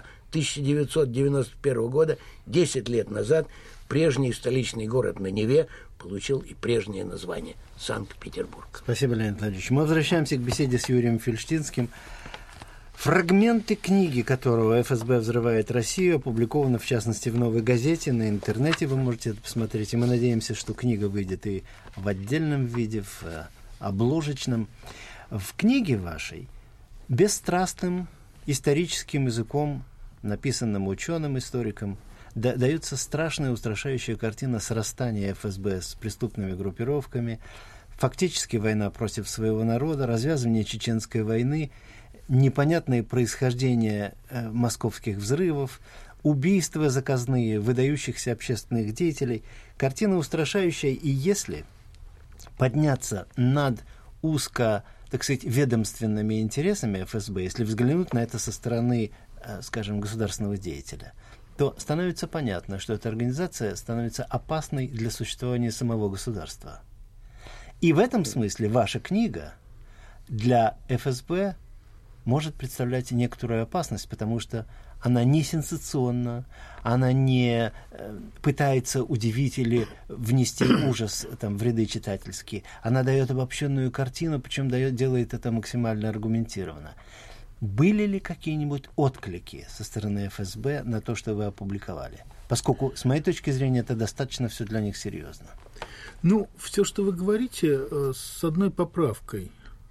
1991 года, 10 лет назад, прежний столичный город на Неве получил и прежнее название – Санкт-Петербург. Спасибо, Леонид Владимирович. Мы возвращаемся к беседе с Юрием Фельштинским. Фрагменты книги, которого «ФСБ взрывает Россию», опубликованы, в частности, в «Новой газете», на интернете вы можете это посмотреть. И мы надеемся, что книга выйдет и в отдельном виде, в обложечном. В книге вашей бесстрастным историческим языком, написанным ученым-историком, дается страшная устрашающая картина срастания ФСБ с преступными группировками, фактически война против своего народа, развязывание Чеченской войны, непонятное происхождение московских взрывов, убийства заказные выдающихся общественных деятелей. Картина устрашающая, и если подняться над узко, так сказать, ведомственными интересами ФСБ, если взглянуть на это со стороны, скажем, государственного деятеля, то становится понятно, что эта организация становится опасной для существования самого государства. И в этом смысле ваша книга для ФСБ может представлять некоторую опасность, потому что она не сенсационна, она не пытается удивить или внести ужас в ряды читательские. Она дает обобщенную картину, причем делает это максимально аргументированно. Были ли какие-нибудь отклики со стороны ФСБ на то, что вы опубликовали? Поскольку, с моей точки зрения, это достаточно все для них серьезно. Ну, все, что вы говорите, с одной поправкой,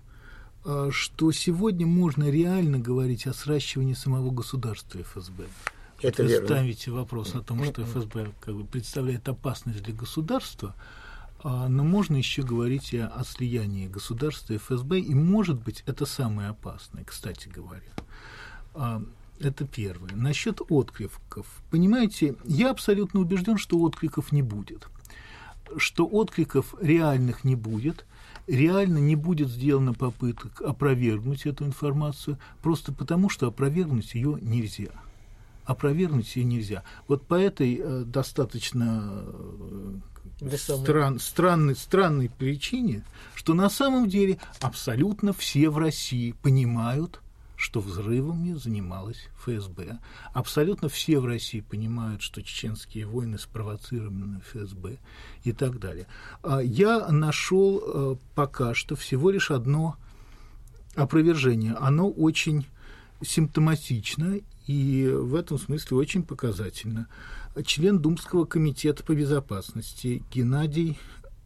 что сегодня можно реально говорить о сращивании самого государства ФСБ. Это вы верно. ставите вопрос о том, что ФСБ представляет опасность для государства, но можно еще говорить и о слиянии государства и ФСБ, и, может быть, это самое опасное, кстати говоря. Это первое. Насчет откликов. Понимаете, я абсолютно убежден, что откликов не будет. Что откликов реальных не будет, реально не будет сделано попыток опровергнуть эту информацию, просто потому, что опровергнуть ее нельзя. Опровергнуть ее нельзя. Вот по этой достаточно странной причине, что на самом деле абсолютно все в России понимают, что взрывами занималась ФСБ. Абсолютно все в России понимают, что чеченские войны спровоцированы ФСБ и так далее. Я нашел пока что всего лишь одно опровержение. Оно очень симптоматично и в этом смысле очень показательно. Член Думского комитета по безопасности Геннадий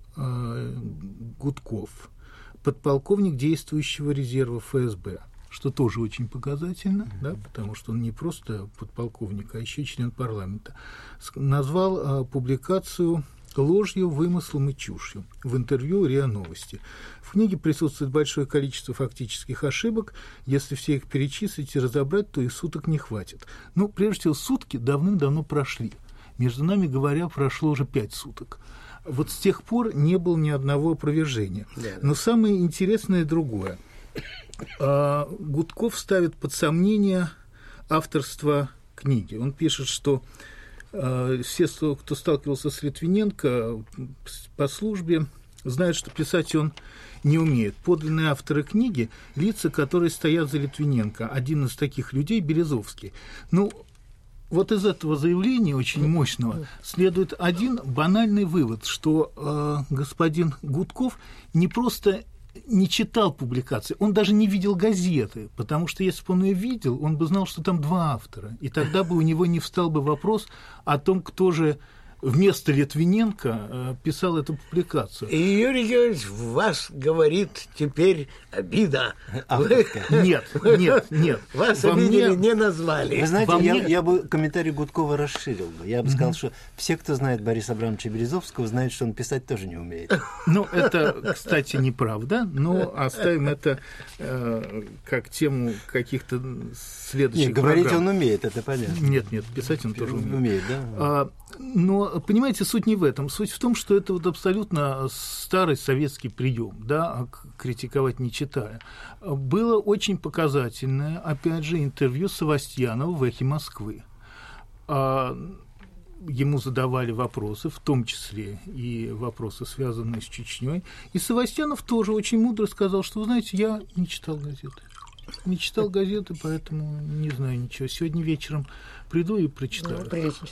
Гудков, подполковник действующего резерва ФСБ, что тоже очень показательно, да, потому что он не просто подполковник, а еще член парламента, назвал публикацию ложью, вымыслом и чушью в интервью РИА Новости. В книге присутствует большое количество фактических ошибок. Если все их перечислить и разобрать, то и суток не хватит. Ну, прежде всего, сутки давным-давно прошли. Между нами говоря, прошло уже 5 суток. Вот с тех пор не было ни одного опровержения. Но самое интересное другое. Гудков ставит под сомнение авторство книги. Он пишет, что все, кто сталкивался с Литвиненко по службе, знают, что писать он не умеет. Подлинные авторы книги – лица, которые стоят за Литвиненко. Один из таких людей – Березовский. Ну, вот из этого заявления, очень мощного, следует один банальный вывод, что господин Гудков не просто не читал публикации, он даже не видел газеты, потому что если бы он ее видел, он бы знал, что там 2 автора, и тогда бы у него не встал бы вопрос о том, кто же вместо Литвиненко писал эту публикацию. И Юрий Георгиевич, вас говорит теперь обида. Нет. Вас обидели, не назвали. Вы знаете, я бы комментарий Гудкова расширил бы. Я бы сказал, что все, кто знает Бориса Абрамовича Березовского, знают, что он писать тоже не умеет. Ну, это, кстати, неправда, но оставим это как тему каких-то следующих программ. Говорить он умеет, это понятно. Нет, писать он тоже умеет. Умеет, да? Но, понимаете, суть не в этом. Суть в том, что это вот абсолютно старый советский прием, да, критиковать не читая. Было очень показательное, опять же, интервью Савастьянова в «Эхе Москвы». Ему задавали вопросы, в том числе и вопросы, связанные с Чечней. И Савастьянов тоже очень мудро сказал, что, вы знаете, я не читал газеты. Не читал газеты, поэтому не знаю ничего. Сегодня вечером приду и прочитаю.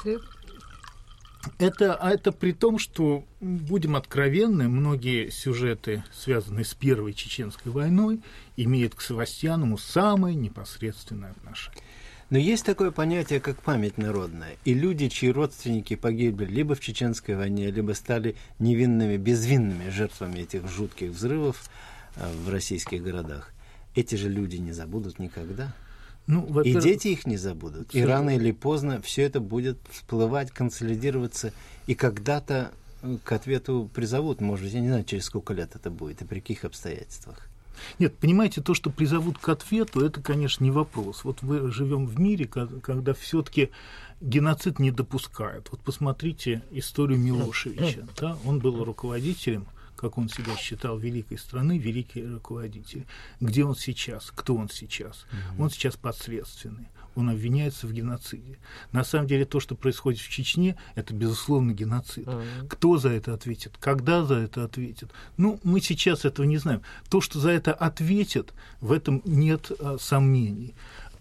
Это при том, что, будем откровенны, многие сюжеты, связанные с Первой Чеченской войной, имеют к Савастьянову самое непосредственное отношение. Но есть такое понятие, как память народная. И люди, чьи родственники погибли либо в Чеченской войне, либо стали невинными, безвинными жертвами этих жутких взрывов в российских городах, эти же люди не забудут никогда. Ну, и дети их не забудут. И рано или поздно все это будет всплывать, консолидироваться, и когда-то к ответу призовут. Может быть, я не знаю, через сколько лет это будет, и при каких обстоятельствах. Нет, понимаете, то, что призовут к ответу, это, конечно, не вопрос. Вот мы живем в мире, когда все-таки геноцид не допускают. Вот посмотрите историю Милошевича. Да? Он был руководителем, как он себя считал, великой страны, великий руководитель. Где он сейчас? Кто он сейчас? Он сейчас подследственный. Он обвиняется в геноциде. На самом деле то, что происходит в Чечне, это, безусловно, геноцид. Кто за это ответит? Когда за это ответит? Ну, мы сейчас этого не знаем. То, что за это ответят, в этом нет сомнений.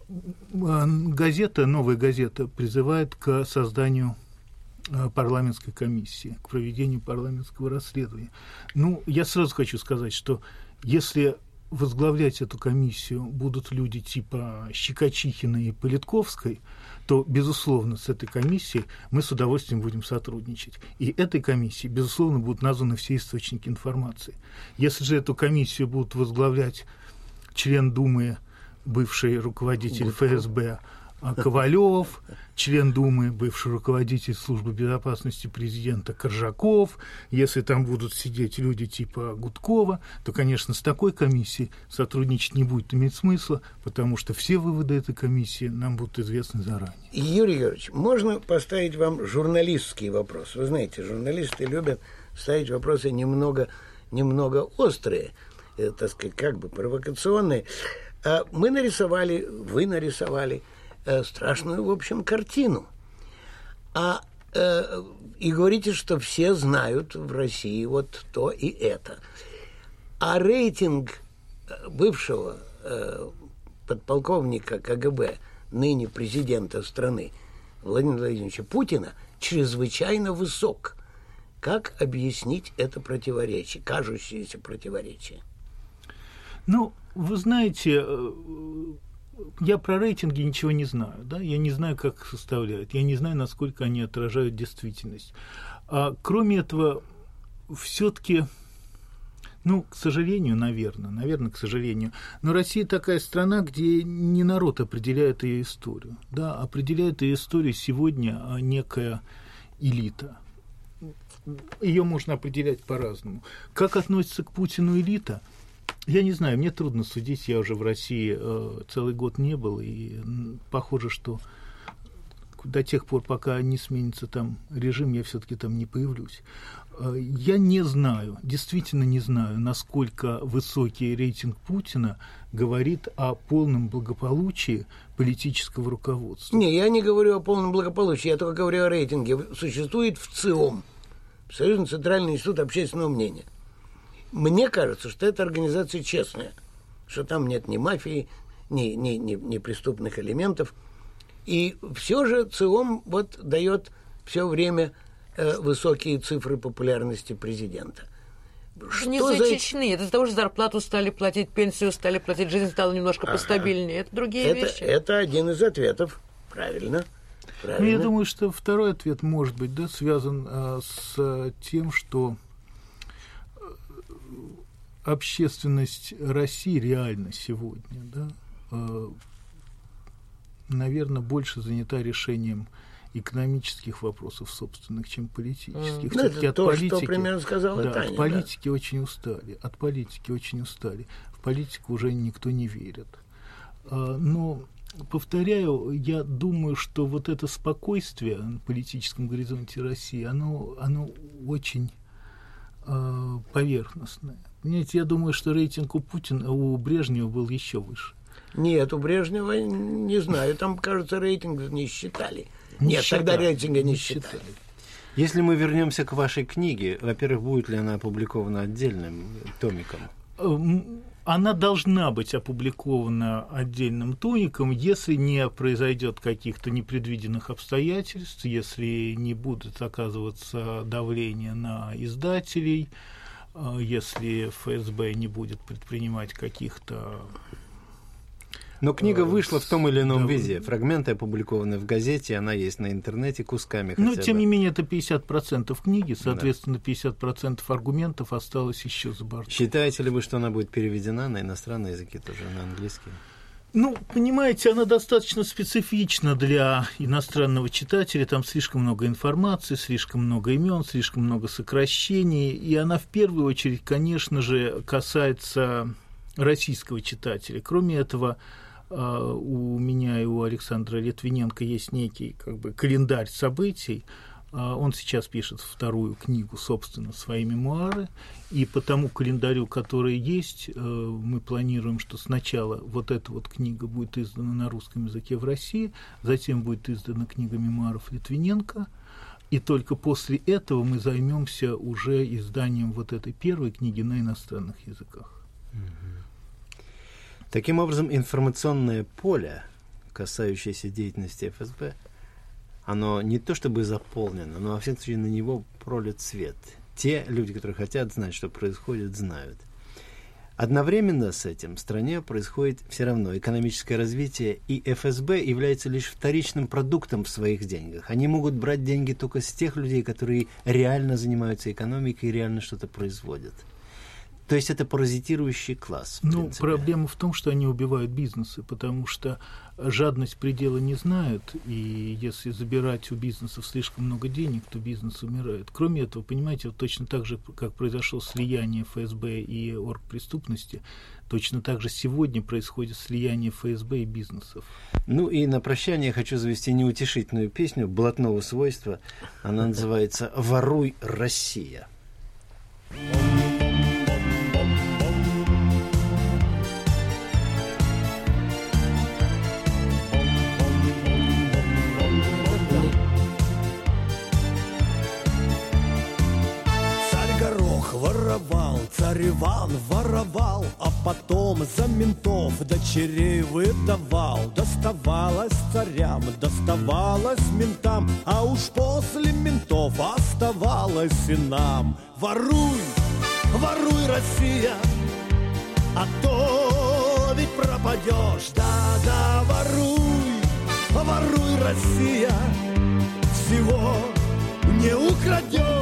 Газета, новая газета, призывает к созданию парламентской комиссии, к проведению парламентского расследования. Ну, я сразу хочу сказать, что если возглавлять эту комиссию будут люди типа Щекочихиной и Политковской, то, безусловно, с этой комиссией мы с удовольствием будем сотрудничать. И этой комиссии, безусловно, будут названы все источники информации. Если же эту комиссию будут возглавлять член Думы, бывший руководитель ФСБ Ковалев, член Думы, бывший руководитель службы безопасности президента Коржаков, если там будут сидеть люди типа Гудкова, то, конечно, с такой комиссией сотрудничать не будет иметь смысла, потому что все выводы этой комиссии нам будут известны заранее. Юрий Георгиевич, можно поставить вам журналистский вопрос? Вы знаете, журналисты любят ставить вопросы немного острые, так сказать, как бы провокационные. Мы нарисовали, вы нарисовали страшную, в общем, картину. И говорите, что все знают в России вот то и это. А рейтинг бывшего подполковника КГБ, ныне президента страны, Владимира Владимировича Путина, чрезвычайно высок. Как объяснить это противоречие, кажущееся противоречие? Ну, вы знаете, я про рейтинги ничего не знаю, да? Я не знаю, как их составляют, я не знаю, насколько они отражают действительность. Кроме этого, все-таки, ну, к сожалению, наверное, к сожалению, но Россия такая страна, где не народ определяет ее историю, да? Определяет ее историю сегодня некая элита. ее можно определять по-разному. Как относится к Путину элита? Я не знаю, мне трудно судить, я уже в России целый год не был, и похоже, что до тех пор, пока не сменится там режим, я все-таки там не появлюсь. Я не знаю, действительно не знаю, насколько высокий рейтинг Путина говорит о полном благополучии политического руководства. Не, я не говорю о полном благополучии, я только говорю о рейтинге. Существует ВЦИОМ, Союзный Центральный институт общественного мнения. Мне кажется, что эта организация честная, что там нет ни мафии, ни преступных элементов. И все же ЦИОМ вот дает все время высокие цифры популярности президента. Что не из-за Чечни, это из-за того, что зарплату стали платить, пенсию стали платить, жизнь стала немножко постабильнее. Это другие вещи. Это один из ответов. Правильно. Ну, я думаю, что второй ответ может быть, да, связан с тем, что общественность России реально сегодня, да, наверное, больше занята решением экономических вопросов собственных, чем политических. Ну, это то, что примерно сказала Таня. От политики очень устали. От политики очень устали. В политику уже никто не верит. Но, повторяю, я думаю, что вот это спокойствие на политическом горизонте России, оно очень поверхностное. Понимаете, я думаю, что рейтинг у Брежнева был еще выше. Нет, у Брежнева не знаю. Там, кажется, рейтинг не считали. Нет, считали. Тогда рейтинга не считали. Если мы вернемся к вашей книге, во-первых, будет ли она опубликована отдельным томиком? Она должна быть опубликована отдельным томиком, если не произойдет каких-то непредвиденных обстоятельств, если не будет оказываться давление на издателей, если ФСБ не будет предпринимать каких-то... Но книга вышла в том или ином виде. Фрагменты опубликованы в газете, она есть на интернете кусками. Но, тем не менее, это 50% книги, соответственно, 50% аргументов осталось еще за бортом. Считаете ли вы, что она будет переведена на иностранные языки, тоже на английский? Ну, понимаете, она достаточно специфична для иностранного читателя, там слишком много информации, слишком много имен, слишком много сокращений, и она в первую очередь, конечно же, касается российского читателя. Кроме этого, у меня и у Александра Литвиненко есть некий календарь событий. Он сейчас пишет вторую книгу, собственно, свои мемуары, и по тому календарю, который есть, мы планируем, что сначала вот эта вот книга будет издана на русском языке в России, затем будет издана книга мемуаров Литвиненко, и только после этого мы займемся уже изданием вот этой первой книги на иностранных языках. Таким образом, информационное поле, касающееся деятельности ФСБ, оно не то чтобы заполнено, но, во всяком случае, на него пролит свет. Те люди, которые хотят знать, что происходит, знают. Одновременно с этим в стране происходит все равно экономическое развитие, и ФСБ является лишь вторичным продуктом в своих деньгах. Они могут брать деньги только с тех людей, которые реально занимаются экономикой и реально что-то производят. То есть это паразитирующий класс. Ну, проблема в том, что они убивают бизнесы, потому что жадность предела не знают, и если забирать у бизнесов слишком много денег, то бизнес умирает. Кроме этого, понимаете, вот точно так же, как произошло слияние ФСБ и оргпреступности, точно так же сегодня происходит слияние ФСБ и бизнесов. Ну и на прощание хочу завести неутешительную песню блатного свойства. Она называется «Воруй, Россия». Воровал, царь Иван воровал, а потом за ментов дочерей выдавал. Доставалось царям, доставалось ментам, а уж после ментов оставалось и нам. Воруй, воруй, Россия, а то ведь пропадешь. Да-да, воруй, воруй, Россия, всего не украдешь.